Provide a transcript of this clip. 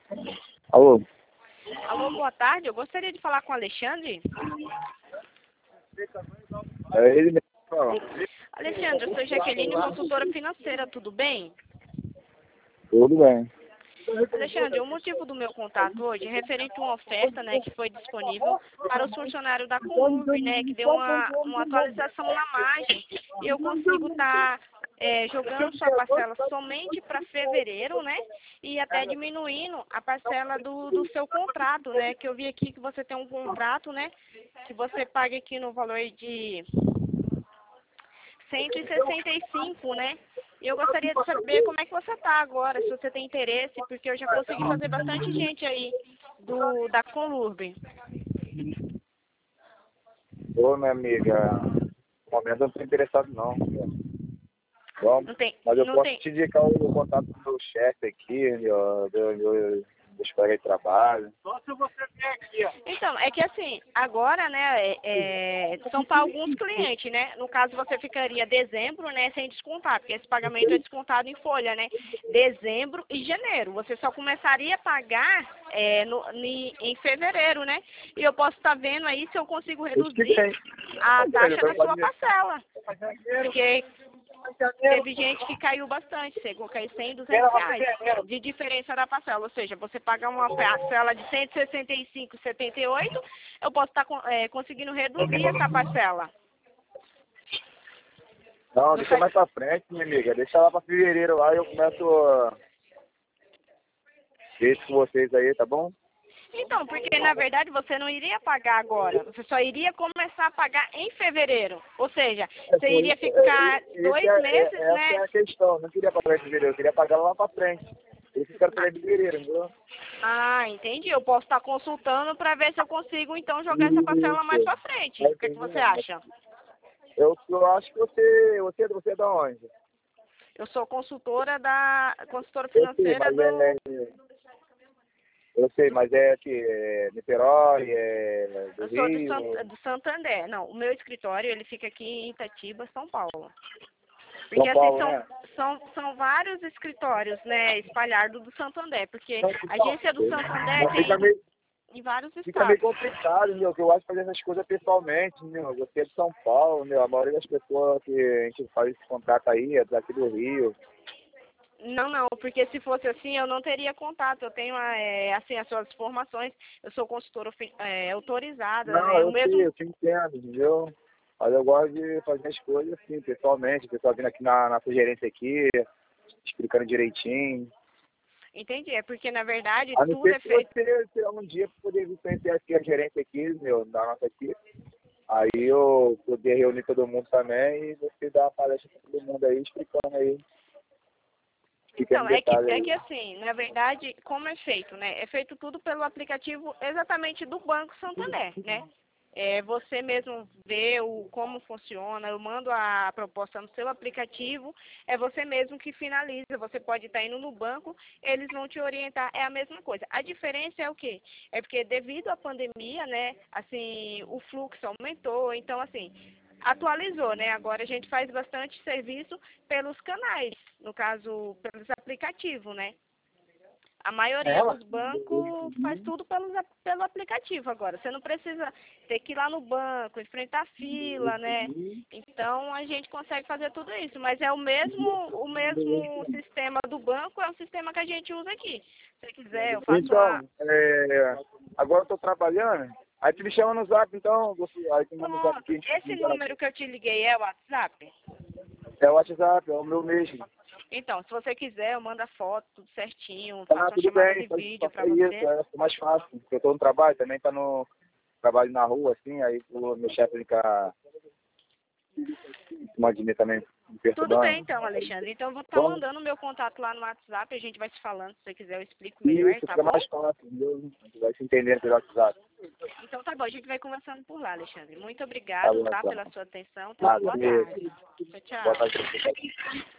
Alô? Alô, boa tarde. Eu gostaria de falar com o Alexandre. É ele mesmo. Fala. Alexandre, eu sou Jaqueline, consultora financeira, tudo bem? Tudo bem. Alexandre, o motivo do meu contato hoje é referente a uma oferta, né, que foi disponível para os funcionários da Conurb, né, que deu uma atualização na margem e eu consigo estar jogando sua parcela somente para fevereiro, né, e até diminuindo a parcela do seu contrato, né, que eu vi aqui que você tem um contrato, né, que você paga aqui no valor de 165, né? E eu gostaria de saber como é que você está agora, se você tem interesse, porque eu já consegui fazer bastante gente aí da Conurb. Ô, minha amiga, no momento eu não estou interessado não. Bom, mas eu Não posso tem. te indicar o contato do meu chefe aqui, dos colegas de trabalho. Então, é que assim, agora, né, são para alguns clientes, né? No caso, você ficaria dezembro, né, sem descontar, porque esse pagamento é descontado em folha, né? Dezembro e janeiro. Você só começaria a pagar em fevereiro, né? E eu posso estar vendo aí se eu consigo reduzir a taxa da sua parcela. Porque teve gente que caiu bastante, chegou a cair 100, R$ 200 de diferença da parcela. Ou seja, você paga uma parcela de 165,78, eu posso estar conseguindo reduzir essa parcela. Não, deixa mais pra frente, minha amiga. Deixa lá pra fevereiro lá e eu começo a ver isso com vocês aí, tá bom? Então, porque na verdade você não iria pagar agora, você só iria começar a pagar em fevereiro. Ou seja, você iria ficar 2 meses, né? Essa é a questão. Eu não queria pagar em fevereiro, eu queria pagar lá pra frente. Por isso que eu quero pagar em fevereiro, entendeu? Ah, entendi. Eu posso estar consultando para ver se eu consigo então jogar essa parcela mais pra frente. O que você acha? Eu acho que você é da onde? Eu sou consultora Eu sei, financeira eu sei, mas é que é Niterói, é do eu sou Rio, do Santander. Não, o meu escritório ele fica aqui em Itatiba, São Paulo. São Porque assim Paulo, né? são vários escritórios, né, espalhados do Santander, porque a Então, agência do Santander mas fica tem meio, em vários fica meio estados. complicado, meu, que eu acho fazer essas coisas pessoalmente, meu. Você é de São Paulo, meu, a maioria das pessoas que a gente faz esse contrato aí é daqui do Rio. Não, porque se fosse assim, eu não teria contato. Eu tenho, assim, as suas informações. Eu sou consultora autorizada, Não, né? O eu sei, mesmo, eu te entendo, entendeu? Mas eu gosto de fazer as coisas assim, pessoalmente, o pessoal vindo aqui na sua gerência aqui, explicando direitinho. entendi. É porque, na verdade, A não tudo ser é que feito. você tirar um dia para poder vir conhecer aqui a gerência aqui, meu, da nossa aqui. Aí eu poder reunir todo mundo também e você dar uma palestra para todo mundo aí, explicando aí, Então, pequeno detalhe é aí. que assim, na verdade, como é feito, né? É feito tudo pelo aplicativo exatamente do Banco Santander, né? Você mesmo vê como funciona, eu mando a proposta no seu aplicativo, é você mesmo que finaliza, você pode estar indo no banco, eles vão te orientar, é a mesma coisa. A diferença é o quê? É porque devido à pandemia, né, assim, o fluxo aumentou, então assim, atualizou, né? Agora a gente faz bastante serviço pelos canais, no caso, pelos aplicativos, né? A maioria dos bancos faz tudo pelo aplicativo agora. Você não precisa ter que ir lá no banco, enfrentar fila, né? Então a gente consegue fazer tudo isso, mas é o mesmo sistema do banco, é o sistema que a gente usa aqui. Se você quiser, eu faço a. Então, agora eu tô trabalhando, aí tu me chama no zap, então, aí tu manda no zap Pronto, aqui. esse número que eu te liguei é o WhatsApp? É o WhatsApp, é o meu mesmo. Então, se você quiser, eu mando a foto, tudo certinho, Tá, faço uma tudo chamada bem, de vídeo pra faça isso, você. fica mais fácil. Porque eu tô no trabalho, também tá no trabalho na rua, assim, aí o meu chefe fica de mim também me Tudo bem, perturbando. então, Alexandre. Então, eu vou estar Bom, mandando o meu contato lá no WhatsApp, a gente vai se falando. Se você quiser, eu explico melhor, isso tá fica bom? mais fácil, entendeu? A gente vai se entendendo pelo WhatsApp. Então, tá bom, a gente vai conversando por lá, Alexandre. Muito Tá obrigado, bom, tá, então. pela sua atenção. Tenha uma Ah, boa tarde. Tchau, boa tchau. tarde.